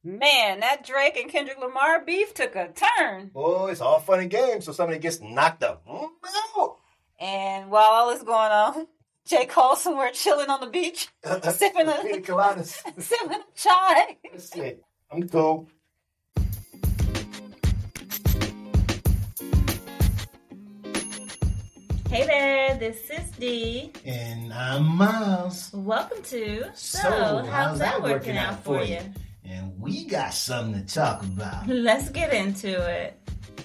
Man, that Drake and Kendrick Lamar beef took a turn. Oh, it's all fun and games, so somebody gets knocked up. And while all this going on, J. Cole somewhere chilling on the beach, sipping Pina coladas. sipping a chai. That's it. I'm cool. Hey there, this is Dee. And I'm Miles. Welcome to So, how's that working out for you? And we got something to talk about. Let's get into it.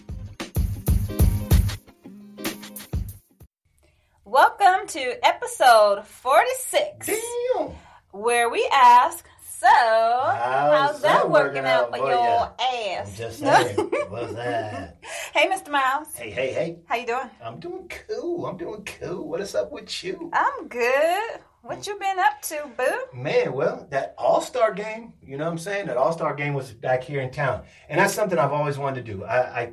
Welcome to episode 46, Damn. where we ask, how's that working out for your ass? I'm just saying, what's that? Hey, Mr. Miles. Hey. How you doing? I'm doing cool. What is up with you? I'm good. What you been up to, boo? Man, well, that All-Star game, you know what I'm saying? That All-Star game was back here in town. And that's something I've always wanted to do.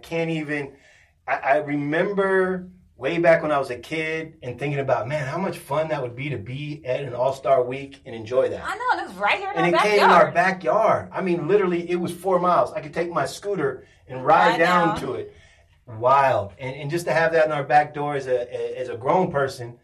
I remember way back when I was a kid and thinking about, man, how much fun that would be to be at an All-Star week and enjoy that. I know, it was right here in and our it backyard. came in our backyard. I mean, literally, it was 4 miles. I could take my scooter and ride down to it. Wild. And just to have that in our back door as a grown person,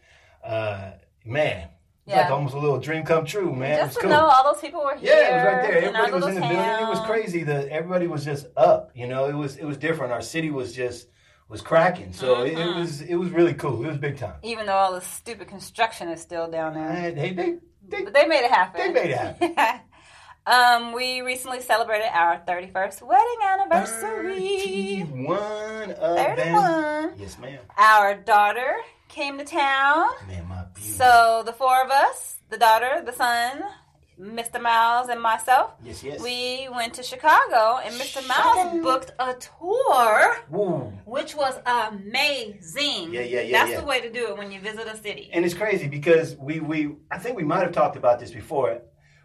man. It's like almost a little dream come true, man. Just it was to cool. know all those people were here. Yeah, it was right there. Everybody was in the building. Town. It was crazy. Everybody was just up. You know, it was different. Our city was cracking. So it was really cool. It was big time. Even though all the stupid construction is still down there. But they made it happen. They made it happen. We recently celebrated our 31st wedding anniversary. 31 of 31. them. Yes, ma'am. Our daughter came to town. Man, my beauty. So the four of us, the daughter, the son, Mr. Miles, and myself, yes. we went to Chicago, and Mr. Miles booked a tour, Woo. which was amazing. Yeah. That's the way to do it when you visit a city. And it's crazy because I think we might have talked about this before.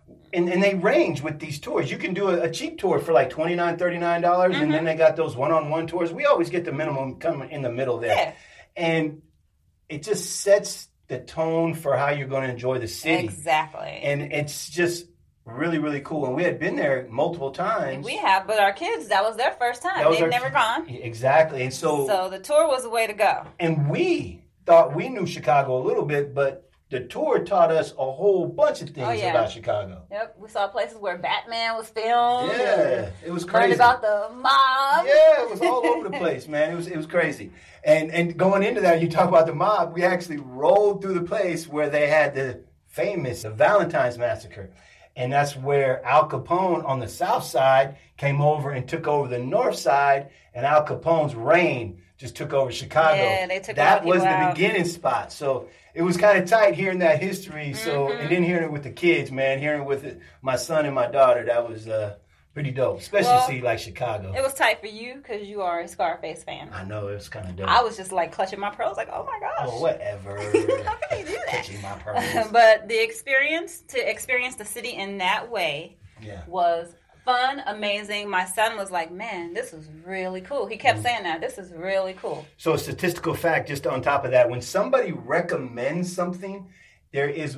And they range with these tours. You can do a cheap tour for like $29, $39, and then they got those one-on-one tours. We always get the minimum coming in the middle there. Yeah. And it just sets the tone for how you're going to enjoy the city. Exactly. And it's just really, really cool. And we had been there multiple times. We have, but our kids, that was their first time. They've never gone. Exactly. And so the tour was the way to go. And we thought we knew Chicago a little bit, but the tour taught us a whole bunch of things about Chicago. Yep, we saw places where Batman was filmed. Yeah, it was crazy. Learned about the mob. Yeah, it was all over the place, man. It was crazy. And going into that, you talk about the mob, we actually rolled through the place where they had the Valentine's Massacre. And that's where Al Capone on the south side came over and took over the north side, and Al Capone's reign just took over Chicago. Yeah, they took that was the out. beginning spot. So it was kind of tight hearing that history. So and then hearing it with the kids, man, hearing it with my son and my daughter, that was pretty dope. Especially to see like Chicago. It was tight for you because you are a Scarface fan. I know, it was kind of dope. I was just like clutching my pearls, like, oh my gosh. Oh, whatever. How can you do that? Clutching my pearls. But to experience the city in that way was fun, amazing. My son was like, man, this is really cool. He kept saying that. This is really cool. So a statistical fact just on top of that, when somebody recommends something, there is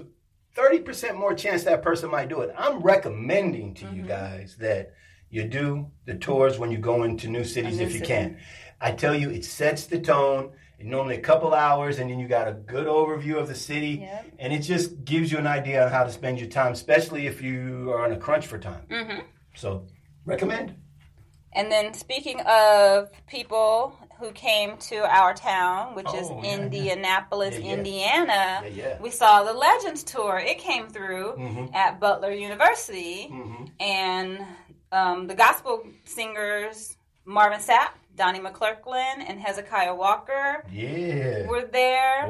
30% more chance that person might do it. I'm recommending to you guys that you do the tours when you go into new cities if you can. I tell you, it sets the tone. Normally a couple hours, and then you got a good overview of the city. Yep. And it just gives you an idea on how to spend your time, especially if you are on a crunch for time. Mm-hmm. So, recommend. And then speaking of people who came to our town, which is Indianapolis, Indiana, we saw the Legends Tour. It came through at Butler University, and the gospel singers Marvin Sapp, Donnie McClurkin, and Hezekiah Walker were there.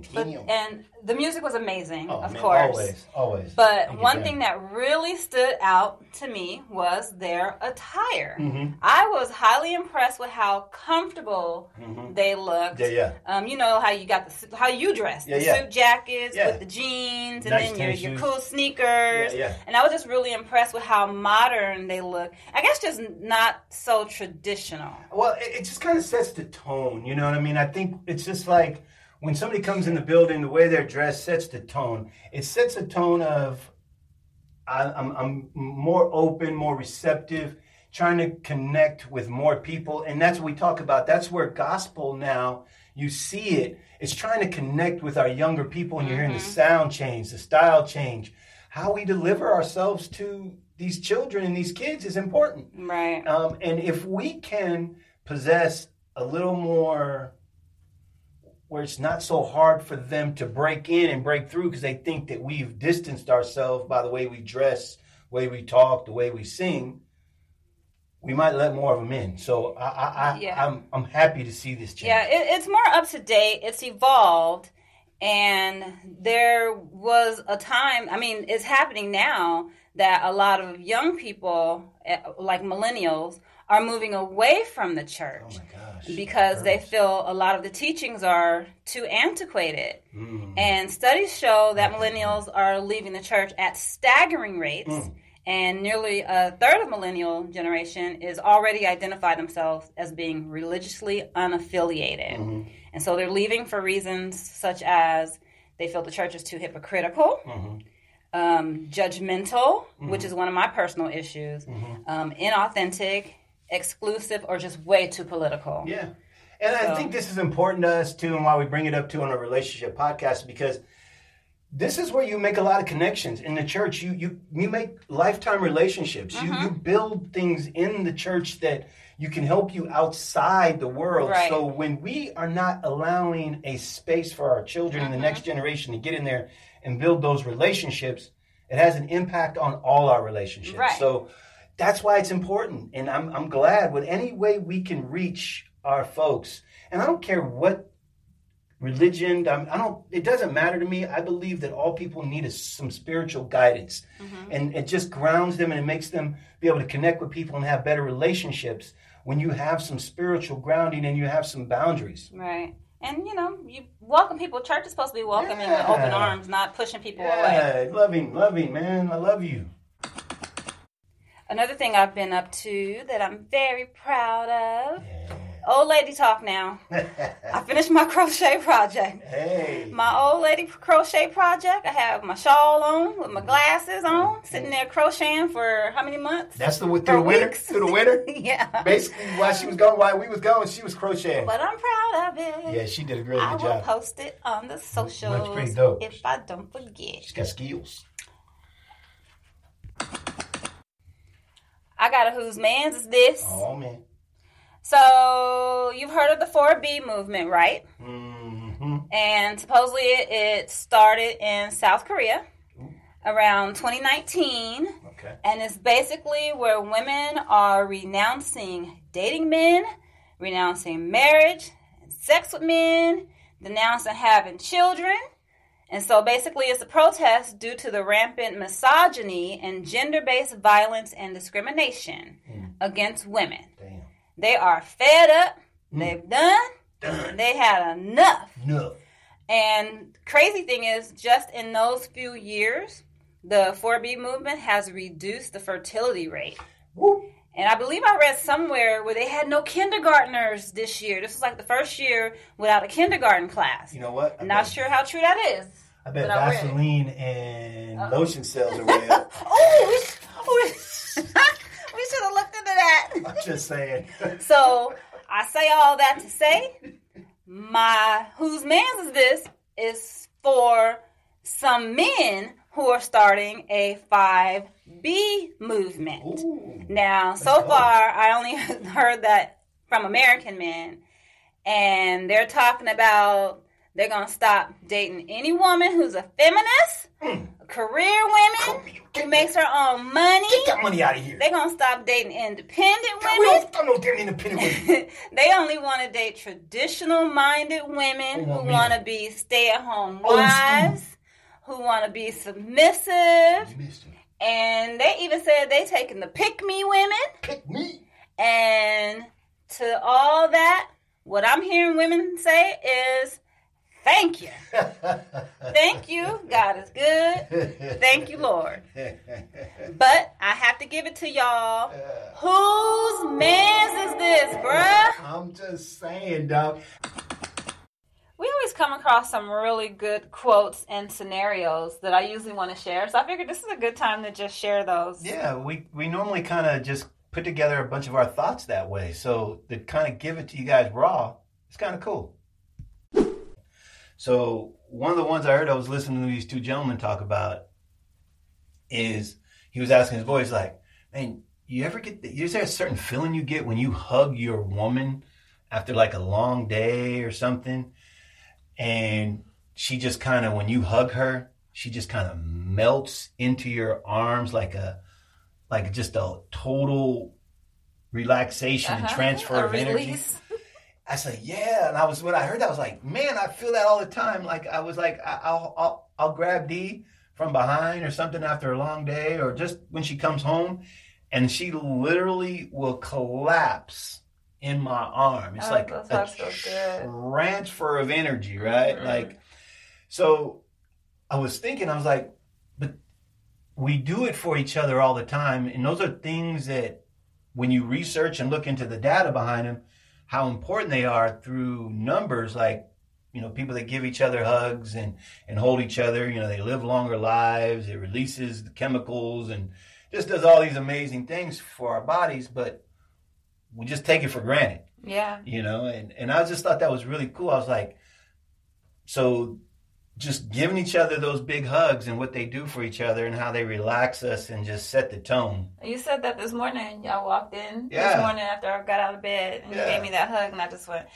And the music was amazing, of course. Always. But one thing that really stood out to me was their attire. I was highly impressed with how comfortable they looked. You know how you got how you dressed. The suit jackets with the jeans and nice then your cool sneakers. And I was just really impressed with how modern they look. I guess just not so traditional. Well, it just kind of sets the tone, you know what I mean? I think it's just like when somebody comes in the building, the way they're dressed sets the tone. It sets a tone of, I'm more open, more receptive, trying to connect with more people. And that's what we talk about. That's where gospel now, you see it. It's trying to connect with our younger people, and you're hearing the sound change, the style change. How we deliver ourselves to these children and these kids is important. Right. And if we can possess a little more where it's not so hard for them to break in and break through because they think that we've distanced ourselves by the way we dress, the way we talk, the way we sing, we might let more of them in. So I'm happy to see this change. Yeah, it's more up to date. It's evolved. And there was a time, I mean, it's happening now that a lot of young people, like millennials, are moving away from the church because they feel a lot of the teachings are too antiquated. And studies show that millennials are leaving the church at staggering rates. And nearly a third of millennial generation is already identified themselves as being religiously unaffiliated. And so they're leaving for reasons such as they feel the church is too hypocritical, judgmental, which is one of my personal issues, inauthentic, exclusive, or just way too political. Yeah. And I think this is important to us, too, and why we bring it up, too, on a relationship podcast, because this is where you make a lot of connections. In the church, you make lifetime relationships. You build things in the church that you can help you outside the world. Right. So when we are not allowing a space for our children and the next generation to get in there and build those relationships, it has an impact on all our relationships. Right. So that's why it's important. And I'm glad with any way we can reach our folks. And I don't care what religion, it doesn't matter to me. I believe that all people need some spiritual guidance. And it just grounds them and it makes them be able to connect with people and have better relationships when you have some spiritual grounding and you have some boundaries. Right. And, you welcome people. Church is supposed to be welcoming with open arms, not pushing people away. Loving, man. I love you. Another thing I've been up to that I'm very proud of. Old lady talk now. I finished my crochet project. My old lady crochet project. I have my shawl on with my glasses on, sitting there crocheting for how many months? That's through the winter? Through the winter? Yeah. Basically, while we was gone, she was crocheting. But I'm proud of it. Yeah, she did a really good job. I will post it on the socials. That's pretty dope. If I don't forget. She's got skills. I got a whose man's is this? Oh, man. So, you've heard of the 4B movement, right? And supposedly it started in South Korea around 2019. Okay. And it's basically where women are renouncing dating men, renouncing marriage, sex with men, denouncing having children. And so basically it's a protest due to the rampant misogyny and gender-based violence and discrimination against women. Damn. They are fed up. They've done. They had enough. And crazy thing is, just in those few years, the 4B movement has reduced the fertility rate. Woo. And I believe I read somewhere where they had no kindergartners this year. This was like the first year without a kindergarten class. You know what? I'm not sure how true that is. I bet Vaseline and lotion sales are way up. We should have looked into that. I'm just saying. So I say all that to say, my whose man's is this is for some men who are starting a 5B movement. Ooh, now, so far, I only heard that from American men, and they're talking about they're going to stop dating any woman who's a feminist, career women, who makes her own money. Get that money out of here. They're going to stop dating independent women. I don't date independent women. They only want to date traditional-minded women who want to be stay-at-home wives, who want to be submissive. And they even said they taking the pick-me women. Pick me. And to all that, what I'm hearing women say is, thank you. Thank you. God is good. Thank you, Lord. But I have to give it to y'all. Whose man's is this, bruh? I'm just saying, dog. We always come across some really good quotes and scenarios that I usually want to share. So I figured this is a good time to just share those. Yeah, we normally kind of just put together a bunch of our thoughts that way. So to kind of give it to you guys raw, it's kind of cool. So one of the ones I heard, I was listening to these two gentlemen talk about, is he was asking his boy, he's like, man, is there a certain feeling you get when you hug your woman after like a long day or something? And she just kind of, when you hug her, she just kind of melts into your arms like just a total relaxation and transfer of energy. I said, yeah. And when I heard that, I was like, man, I feel that all the time. Like, I was like, I'll grab Dee from behind or something after a long day, or just when she comes home, and she literally will collapse in my arm. It's like a transfer of energy, right? Mm-hmm. Like, so I was thinking, I was like, but we do it for each other all the time. And those are things that when you research and look into the data behind them, how important they are through numbers, like, you know, people that give each other hugs and hold each other, you know, they live longer lives. It releases the chemicals and just does all these amazing things for our bodies, but we just take it for granted. Yeah. You know, and I just thought that was really cool. I was like, so just giving each other those big hugs and what they do for each other and how they relax us and just set the tone. You said that this morning. Y'all walked in this morning after I got out of bed and you gave me that hug, and I just went,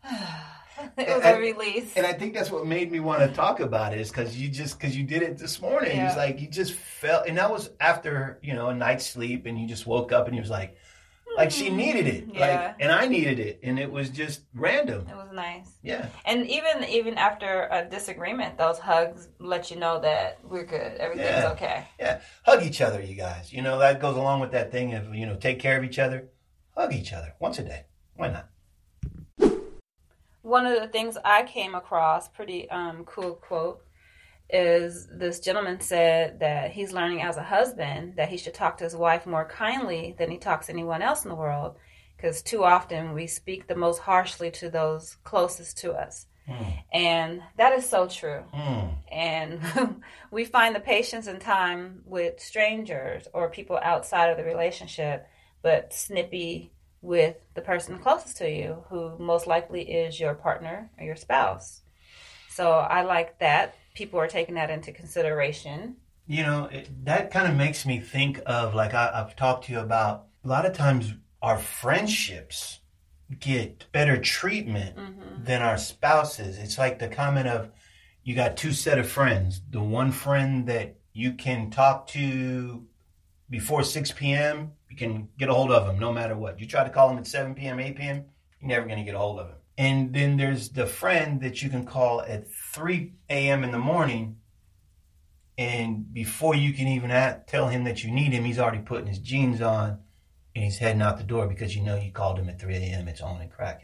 it was a release. And I think that's what made me want to talk about it, is because you did it this morning. Yeah. It was like you just felt, and that was after, you know, a night's sleep, and you just woke up and you was like she needed it, and I needed it, and it was just random. It was nice. Yeah. And even after a disagreement, those hugs let you know that we're good. Everything's okay. Yeah. Hug each other, you guys. You know, that goes along with that thing of, you know, take care of each other. Hug each other once a day. Why not? One of the things I came across, pretty cool quote, is this gentleman said that he's learning as a husband that he should talk to his wife more kindly than he talks to anyone else in the world, because too often we speak the most harshly to those closest to us. And that is so true. And we find the patience and time with strangers or people outside of the relationship, but snippy with the person closest to you, who most likely is your partner or your spouse. So I like that people are taking that into consideration. You know, that kind of makes me think of, like, I've talked to you about, a lot of times our friendships get better treatment than our spouses. It's like the comment of, you got two set of friends. The one friend that you can talk to before 6 p.m., you can get a hold of him no matter what. You try to call him at 7 p.m., 8 p.m., you're never going to get a hold of him. And then there's the friend that you can call at 3 a.m. in the morning, and before you can even tell him that you need him, he's already putting his jeans on and he's heading out the door because you know you called him at 3 a.m. It's on and cracking.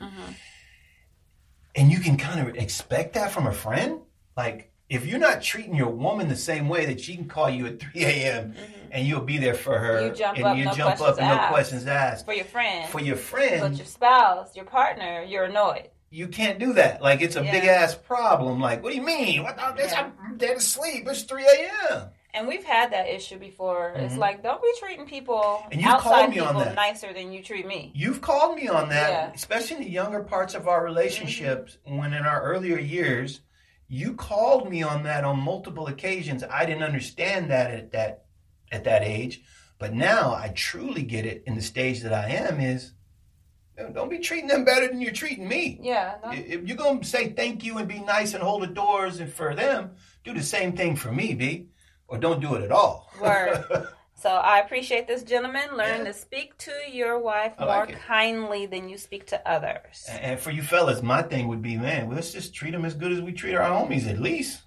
And you can kind of expect that from a friend. Like, if you're not treating your woman the same way that she can call you at 3 a.m. and you'll be there for her, you jump up and no questions asked. For your friend. But your spouse, your partner, you're annoyed. You can't do that. Like, it's a big-ass problem. Like, what do you mean? I'm dead asleep. It's 3 a.m. And we've had that issue before. It's like, don't be treating people outside people nicer than you treat me. You've called me on that, especially in the younger parts of our relationships, when in our earlier years, you called me on that on multiple occasions. I didn't understand that at that age, but now I truly get it in the stage that I am. Is, don't be treating them better than you're treating me. Yeah. If you're gonna say thank you and be nice and hold the doors and for them, do the same thing for me, B, or don't do it at all. Word. So I appreciate this gentleman learning to speak to your wife more kindly than you speak to others. And for you fellas, my thing would be, man, let's just treat them as good as we treat our homies, at least.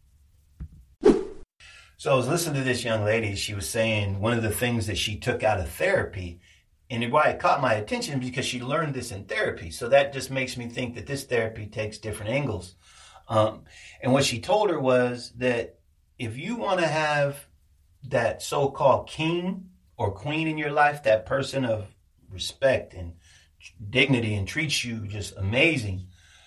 So I was listening to this young lady. She was saying one of the things that she took out of therapy, and why it caught my attention, because she learned this in therapy. So that just makes me think that this therapy takes different angles. And what she told her was that if you want to have that so-called king or queen in your life, that person of respect and dignity and treats you just amazing,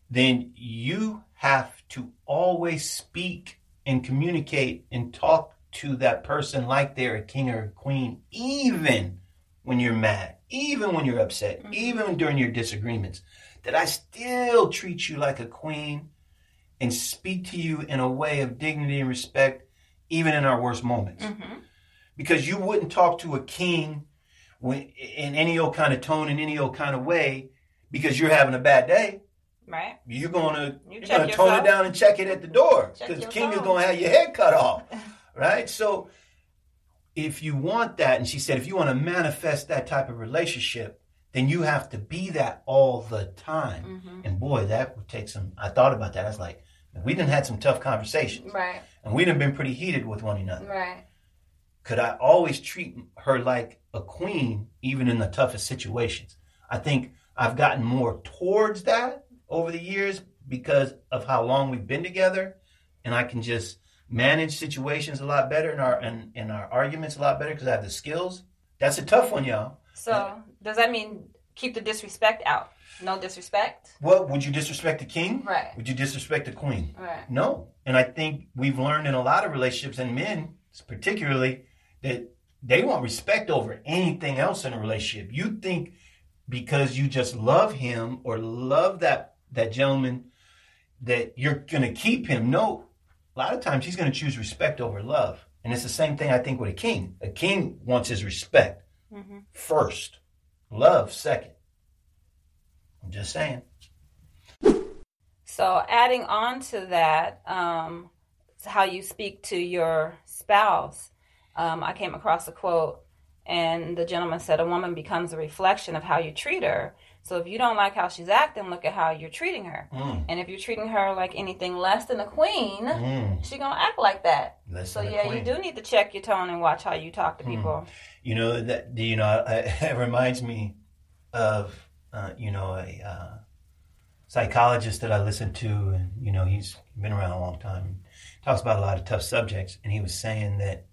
then you have to always speak and communicate and talk to that person like they're a king or a queen, even when you're mad, even when you're upset, even during your disagreements, that I still treat you like a queen and speak to you in a way of dignity and respect, even in our worst moments. Because you wouldn't talk to a king in any old kind of tone, in any old kind of way, because you're having a bad day. Right. You're gonna tone it down and check it at the door, because king is going to have your head cut off. Right? So if you want that, and she said, if you want to manifest that type of relationship, then you have to be that all the time. And boy, that would take some, I thought about that. I was like, we done had some tough conversations. Right. And we done been pretty heated with one another. Right. Could I always treat her like a queen, even in the toughest situations? I think I've gotten more towards that over the years because of how long we've been together. And I can just manage situations a lot better and our arguments a lot better because I have the skills. That's a tough one, y'all. So does that mean keep the disrespect out? No disrespect? Well, would you disrespect the king? Right. Would you disrespect the queen? Right. No. And I think we've learned in a lot of relationships, and men particularly, that they want respect over anything else in a relationship. You think because you just love him or love that gentleman that you're going to keep him. No. A lot of times he's going to choose respect over love. And it's the same thing, I think, with a king. A king wants his respect first, love second. I'm just saying. So adding on to that, how you speak to your spouse, I came across a quote, and the gentleman said, a woman becomes a reflection of how you treat her. So if you don't like how she's acting, look at how you're treating her. And if you're treating her like anything less than a queen, she's going to act like that. So yeah, you do need to check your tone and watch how you talk to people. It reminds me of, a psychologist that I listened to, and, he's been around a long time. He talks about a lot of tough subjects. And he was saying that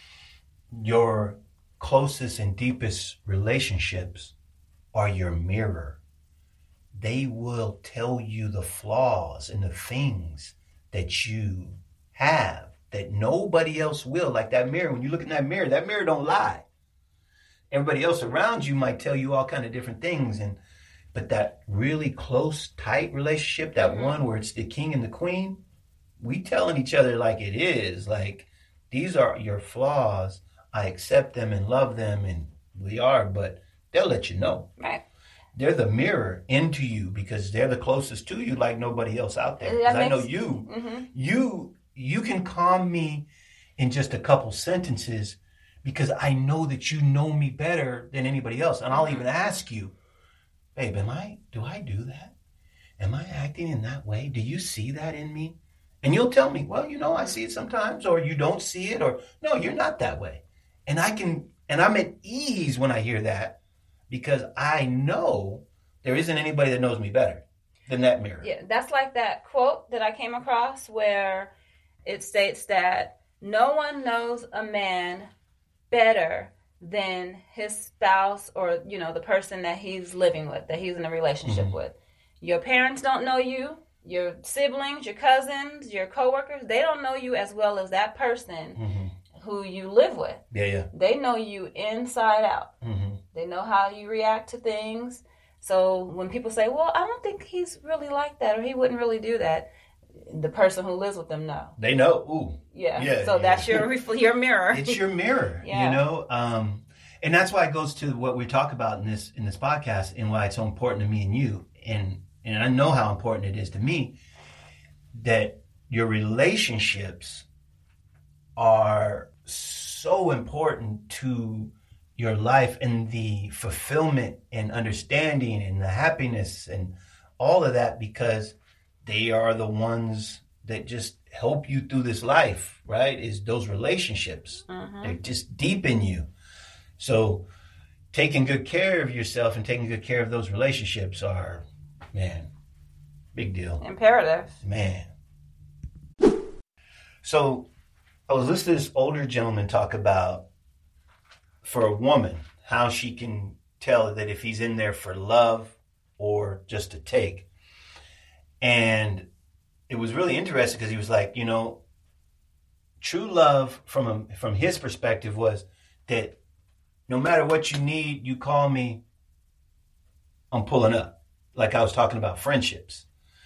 your closest and deepest relationships are your mirror. They will tell you the flaws and the things that you have that nobody else will. Like that mirror, when you look in that mirror don't lie. Everybody else around you might tell you all kind of different things, but that really close, tight relationship, that one where it's the king and the queen, we telling each other like it is, like, these are your flaws. I accept them and love them, and but they'll let you know. Right. They're the mirror into you because they're the closest to you like nobody else out there. Because I know you. You can calm me in just a couple sentences because I know that you know me better than anybody else. And I'll even ask you, babe, do I do that? Am I acting in that way? Do you see that in me? And you'll tell me, well, I see it sometimes, or you don't see it, or no, you're not that way. And I'm at ease when I hear that because I know there isn't anybody that knows me better than that mirror. Yeah, that's like that quote that I came across where it states that no one knows a man better than his spouse or, the person that he's living with, that he's in a relationship with. Your parents don't know you. Your siblings, your cousins, your coworkers, they don't know you as well as that person who you live with. Yeah. They know you inside out. They know how you react to things. So when people say, well, I don't think he's really like that or he wouldn't really do that, the person who lives with them know. They know. Ooh. Yeah. So that's your mirror. It's your mirror, and that's why it goes to what we talk about in this podcast and why it's so important to me and you. And I know how important it is to me that your relationships are so important to your life and the fulfillment and understanding and the happiness and all of that, because they are the ones that just help you through this life, right? Is those relationships. They're just deep in you. So taking good care of yourself and taking good care of those relationships are, man, big deal. Imperative. Man. So I was listening to this older gentleman talk about, for a woman, how she can tell that if he's in there for love or just to take. And it was really interesting because he was like, true love from his perspective was that no matter what you need, you call me, I'm pulling up. Like I was talking about friendships.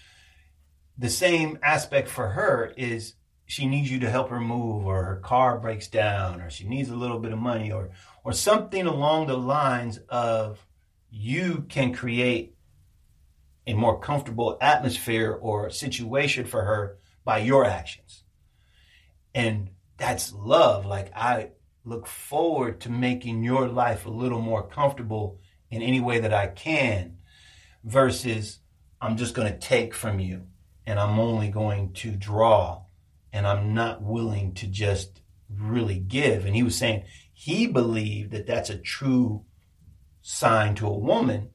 The same aspect for her is she needs you to help her move, or her car breaks down, or she needs a little bit of money, or something along the lines of you can create a more comfortable atmosphere or situation for her by your actions. And that's love. Like, I look forward to making your life a little more comfortable in any way that I can, versus I'm just going to take from you and I'm only going to draw and I'm not willing to just really give. And he was saying he believed that that's a true sign to a woman,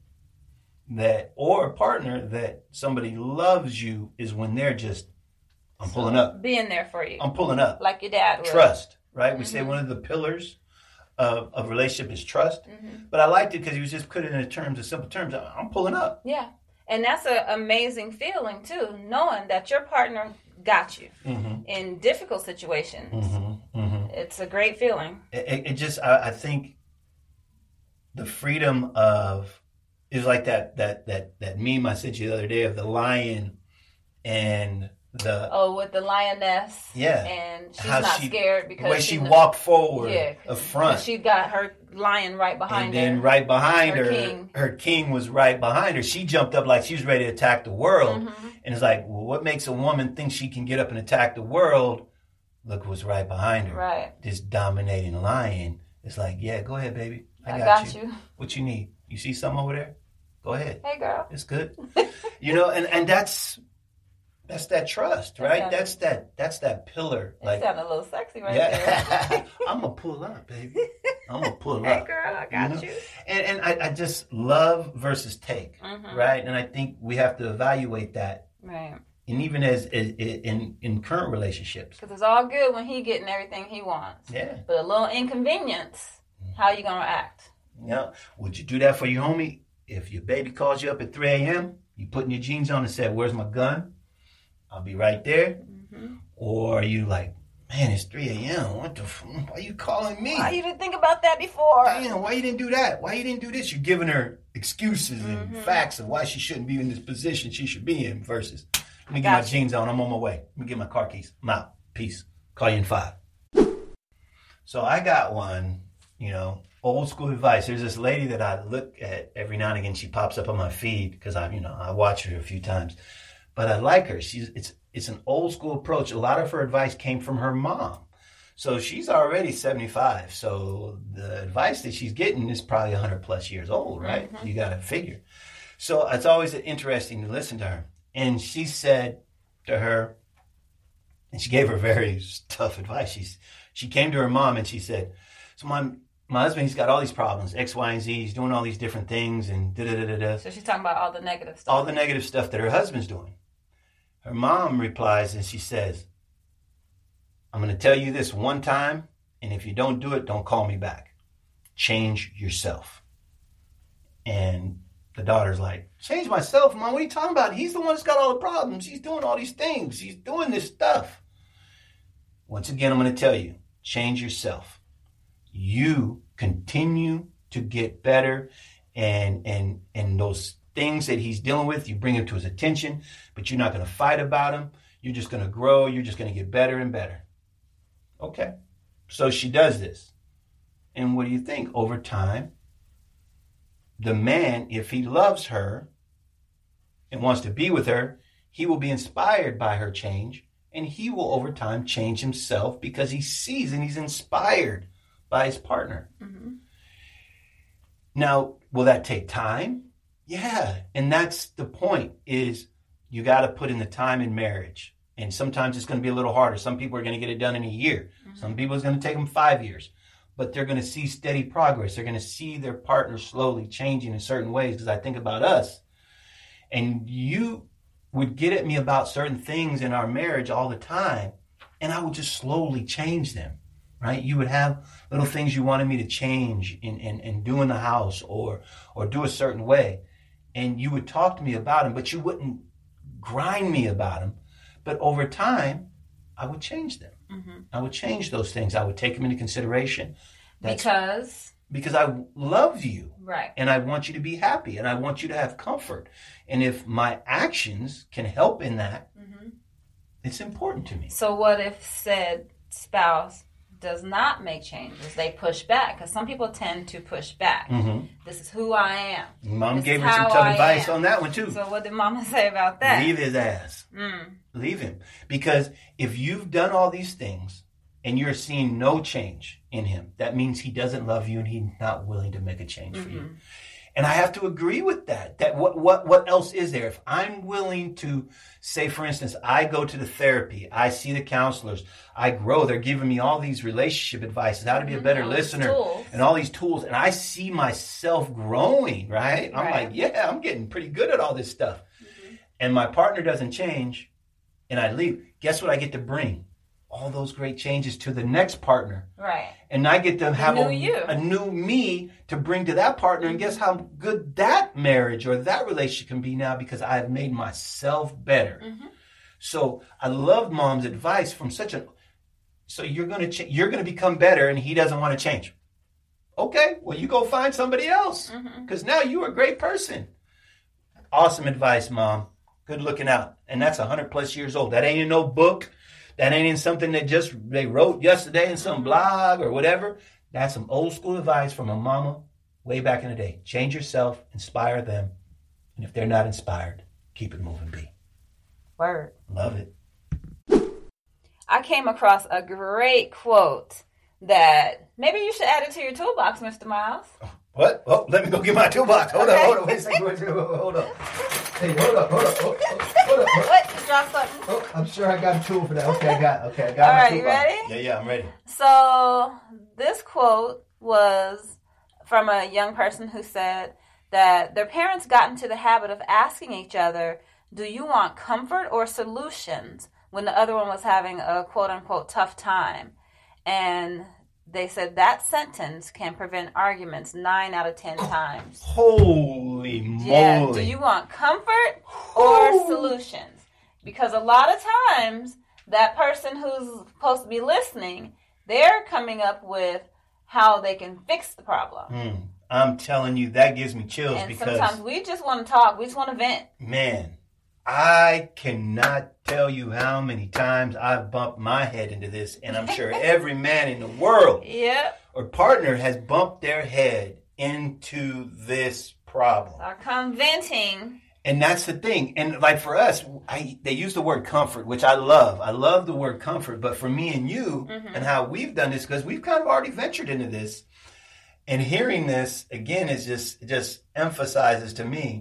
that, or a partner, that somebody loves you is when they're just, I'm pulling up. Being there for you. I'm pulling up. Like your dad would. Trust, right? Mm-hmm. We say one of the pillars of relationship is trust. Mm-hmm. But I liked it because he was just putting it in terms of simple terms. I'm pulling up. Yeah. And that's an amazing feeling, too, knowing that your partner got you in difficult situations. Mm-hmm. Mm-hmm. It's a great feeling. It just, I think the freedom of, is like that meme I sent you the other day of the lion and with the lioness. Yeah. And she's not scared because the way she walked forward, up front. She got her lion right behind her. And then right behind her king was right behind her. She jumped up like she was ready to attack the world. Mm-hmm. And it's like, well, what makes a woman think she can get up and attack the world? Look what's right behind her. Right. This dominating lion. It's like, yeah, go ahead, baby. I got you. What you need? You see something over there? Go ahead. Hey, girl. It's good. And that's that trust, right? That's that pillar. It sounded a little sexy there. I'm going to pull up, baby. I'm going to pull hey, up. Hey, girl, I got you. And I just love versus take, right? And I think we have to evaluate that. Right. And even as in current relationships. Because it's all good when he getting everything he wants. Yeah. But a little inconvenience, how you going to act? Yeah. Would you do that for your homie? If your baby calls you up at 3 a.m., you putting your jeans on and said, where's my gun? I'll be right there. Mm-hmm. Or are you like, man, it's 3 a.m. Why are you calling me? Why you didn't think about that before? Damn, why you didn't do that? Why you didn't do this? You're giving her excuses and facts of why she shouldn't be in this position she should be in, versus, let me get my jeans on. I'm on my way. Let me get my car keys. I'm out. Peace. Call you in 5. So I got one, old school advice. There's this lady that I look at every now and again. She pops up on my feed because I watch her a few times. But I like her. It's an old school approach. A lot of her advice came from her mom. So she's already 75. So the advice that she's getting is probably 100 plus years old, right? Mm-hmm. You got to figure. So it's always interesting to listen to her. And she said to her, and she gave her very tough advice. She came to her mom and she said, so my husband, he's got all these problems, X, Y, and Z. He's doing all these different things and da-da-da-da-da. So she's talking about all the negative stuff. All the negative stuff that her husband's doing. Her mom replies and she says, I'm going to tell you this one time, and if you don't do it, don't call me back. Change yourself. And the daughter's like, change myself, Mom? What are you talking about? He's the one that's got all the problems. He's doing all these things. He's doing this stuff. Once again, I'm going to tell you, change yourself. You continue to get better, and those things that he's dealing with, you bring him to his attention, but you're not going to fight about him. You're just going to grow. You're just going to get better and better. Okay. So she does this. And what do you think? Over time, the man, if he loves her and wants to be with her, he will be inspired by her change, and he will over time change himself because he sees and he's inspired by his partner. Mm-hmm. Now, will that take time? Yeah. And that's the point, is you got to put in the time in marriage. And sometimes it's going to be a little harder. Some people are going to get it done in a year. Mm-hmm. Some people it's going to take them 5 years. But they're going to see steady progress. They're going to see their partner slowly changing in certain ways. Because I think about us, and you would get at me about certain things in our marriage all the time, and I would just slowly change them, right? You would have little things you wanted me to change and do in the house or do a certain way. And you would talk to me about them, but you wouldn't grind me about them. But over time, I would change them. Mm-hmm. I would change those things. I would take them into consideration. Because I love you. Right. And I want you to be happy. And I want you to have comfort. And if my actions can help in that, mm-hmm. it's important to me. So what if said spouse does not make changes? They push back. Because some people tend to push back. Mm-hmm. This is who I am. Mom gave her some tough advice on that one, too. So what did Mama say about that? Leave his ass. Leave him. Because if you've done all these things and you're seeing no change in him, that means he doesn't love you and he's not willing to make a change mm-hmm. for you. And I have to agree with that. That what else is there? If I'm willing to say, for instance, I go to the therapy, I see the counselors, I grow, they're giving me all these relationship advices, how to be a better listener, and all these tools, and I see myself growing, right? I'm like, yeah, I'm getting pretty good at all this stuff. Mm-hmm. And my partner doesn't change, and I leave. Guess what I get to bring? All those great changes to the next partner. Right. And I get to have a new me to bring to that partner. And guess how good that marriage or that relationship can be now because I have made myself better. Mm-hmm. So I love Mom's advice from so you're going to become better and he doesn't want to change. Okay, well, you go find somebody else because now you're a great person. Awesome advice, Mom. Good looking out. And that's 100+ years old. That ain't in no book. That ain't in something that they wrote yesterday in some blog or whatever. That's some old school advice from a mama way back in the day. Change yourself, inspire them. And if they're not inspired, keep it moving, B. Word. Love it. I came across a great quote that maybe you should add it to your toolbox, Mr. Miles. What? Oh, let me go get my toolbox. Hold on. Wait a second. Hold on. Hey, hold up. What? You dropped something? Oh, I'm sure I got a tool for that. Okay, I got All right, you ready? Yeah, I'm ready. So this quote was from a young person who said that their parents got into the habit of asking each other, do you want comfort or solutions, when the other one was having a quote-unquote tough time. And they said that sentence can prevent arguments 9 out of 10 times. Holy moly. Yeah. Do you want comfort or solutions? Because a lot of times, that person who's supposed to be listening, they're coming up with how they can fix the problem. I'm telling you, that gives me chills. And because sometimes we just want to talk. We just want to vent. Man, I cannot tell you how many times I've bumped my head into this, and I'm sure every man in the world or partner has bumped their head into this problem. So come venting. And that's the thing. And like for us, they use the word comfort, which I love. I love the word comfort. But for me and you and how we've done this, because we've kind of already ventured into this, and hearing this again is just emphasizes to me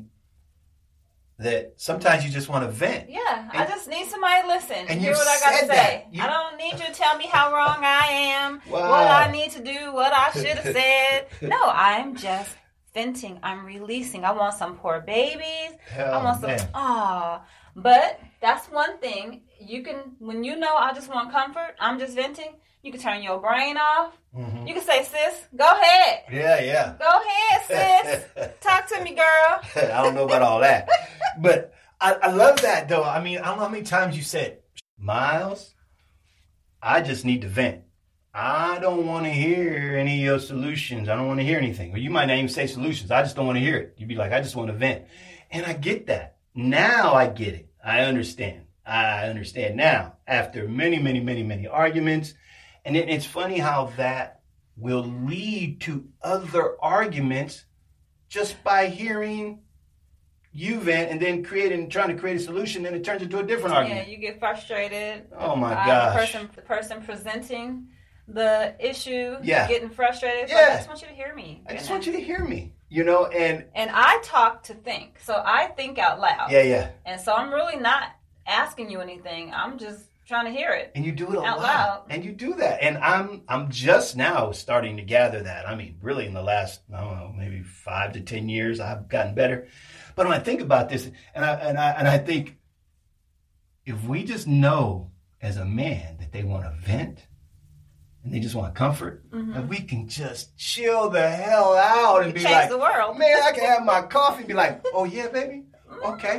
that sometimes you just want to vent. Yeah, I just need somebody to listen and hear what I got to say. I don't need you to tell me how wrong I am, what I need to do, what I should have said. No, I'm just venting. I'm releasing. I want some poor babies. I want some, But that's one thing. You can, when you know I just want comfort, I'm just venting, you can turn your brain off. You can say, sis, go ahead. Yeah. Go ahead, sis. Talk to me, girl. I don't know about all that. But I love that, though. I mean, I don't know how many times you said, Miles, I just need to vent. I don't want to hear any of your solutions. I don't want to hear anything. Or you might not even say solutions. I just don't want to hear it. You'd be like, I just want to vent. And I get that. Now I get it. I understand. I understand now after many, many, many, many arguments. And it's funny how that will lead to other arguments just by hearing you vent and then trying to create a solution, and it turns into a different argument. Yeah, you get frustrated. Oh my gosh. The person presenting the issue, yeah, getting frustrated. Yeah. Like, I just want you to hear me. I just want you to hear me. You know, and I talk to think, so I think out loud. Yeah. And so I'm really not asking you anything. I'm just trying to hear it. And you do it out loud. And you do that. And I'm just now starting to gather that. I mean, really in the last, I don't know, maybe 5 to 10 years, I've gotten better. But when I think about this, and I think if we just know as a man that they want to vent and they just want comfort, that we can just chill the hell out and be like, the world. Man, I can have my coffee and be like, oh yeah, baby, okay.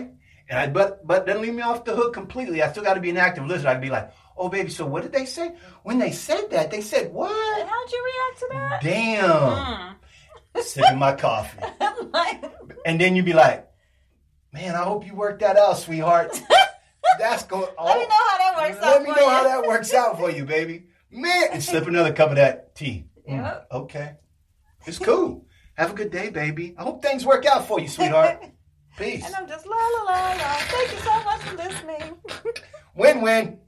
But doesn't leave me off the hook completely. I still got to be an active listener. I can be like, oh, baby, so what did they say? When they said that, they said what? How'd you react to that? Damn. Sipping my coffee. And then you be like, man, I hope you worked that out, sweetheart. That's going. Let me know how that works out for you. Let me know how that works out for you, baby. Man, and slip another cup of that tea. Yep. Okay. It's cool. Have a good day, baby. I hope things work out for you, sweetheart. Peace. And I'm just la la la la. Thank you so much for listening. Win-win.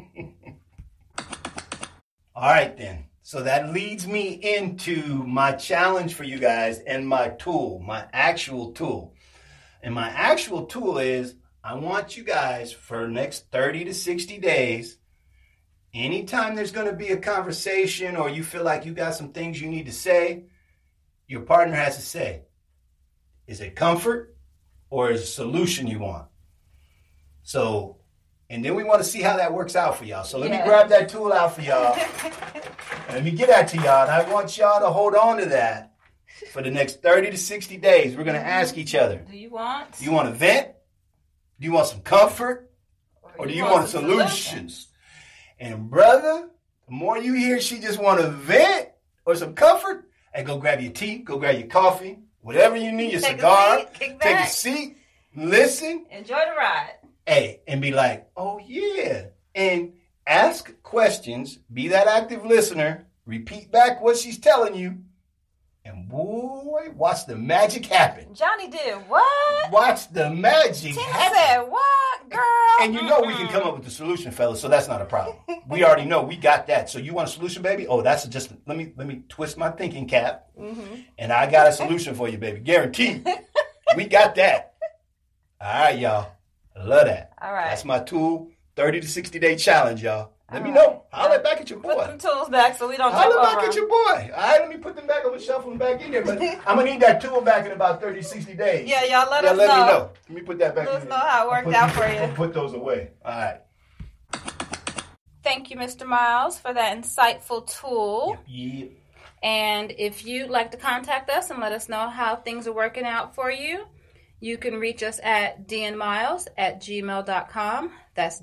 All right, then. So that leads me into my challenge for you guys and my tool, my actual tool. And my actual tool is I want you guys for the next 30 to 60 days, anytime there's going to be a conversation or you feel like you got some things you need to say, your partner has to say, is it comfort or is it a solution you want? So, and then we want to see how that works out for y'all. So let me grab that tool out for y'all. And let me get that to y'all. And I want y'all to hold on to that for the next 30 to 60 days. We're going to ask each other. Do you want to vent? Do you want some comfort? Or do you want solutions? And brother, the more you hear she just want to vent or some comfort, hey, go grab your tea, go grab your coffee, whatever you need, your cigar, take a seat, listen. Enjoy the ride. Hey, and be like, oh, yeah. And ask questions, be that active listener, repeat back what she's telling you, and boy, watch the magic happen. Johnny did what? Watch the magic happen. Said what, girl? And you know we can come up with the solution, fellas, so that's not a problem. We already know we got that. So you want a solution, baby? Oh, that's just, let me twist my thinking cap, and I got a solution for you, baby. Guaranteed. We got that. All right, y'all. I love that. All right. That's my tool, 30 to 60 day challenge, y'all. Let me know. Holler back at your boy. Put them tools back so we don't jump over Holler back at your boy. All right, let me put them back. I'm going to shuffle them back in there. But I'm going to need that tool back in about 30, 60 days. Yeah, y'all let us know. Let me know. Let me put that back in there. Let us know how it worked out for you. I'll put those away. All right. Thank you, Mr. Miles, for that insightful tool. Yep. And if you'd like to contact us and let us know how things are working out for you, you can reach us at deandmiles@gmail.com. That's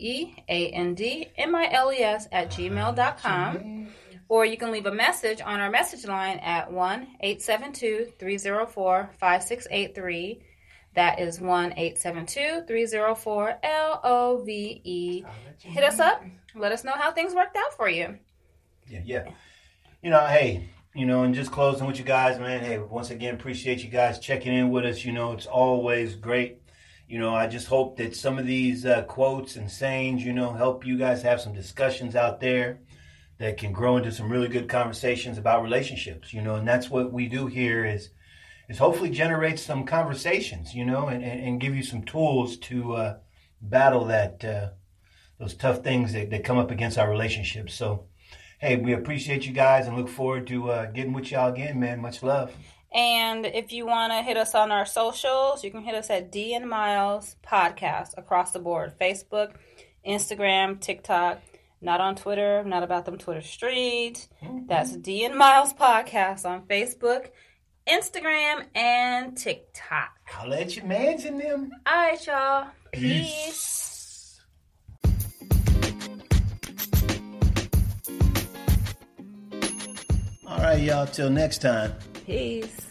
DEEANDMILES@gmail.com. Or you can leave a message on our message line at 1-872-304-5683. That is 1-872-304-LOVE. Hit us up. Let us know how things worked out for you. Yeah. You know, hey, and just closing with you guys, man. Hey, once again, appreciate you guys checking in with us. It's always great. I just hope that some of these quotes and sayings, help you guys have some discussions out there that can grow into some really good conversations about relationships, and that's what we do here is hopefully generate some conversations, and give you some tools to battle those tough things that come up against our relationships. So, hey, we appreciate you guys and look forward to getting with y'all again, man. Much love. And if you want to hit us on our socials, you can hit us at D and Miles Podcast across the board. Facebook, Instagram, TikTok. Not on Twitter. Not about them Twitter streets. That's D and Miles Podcast on Facebook, Instagram, and TikTok. I'll let your mans in them. All right, y'all. Peace. All right, y'all. Till next time. Peace.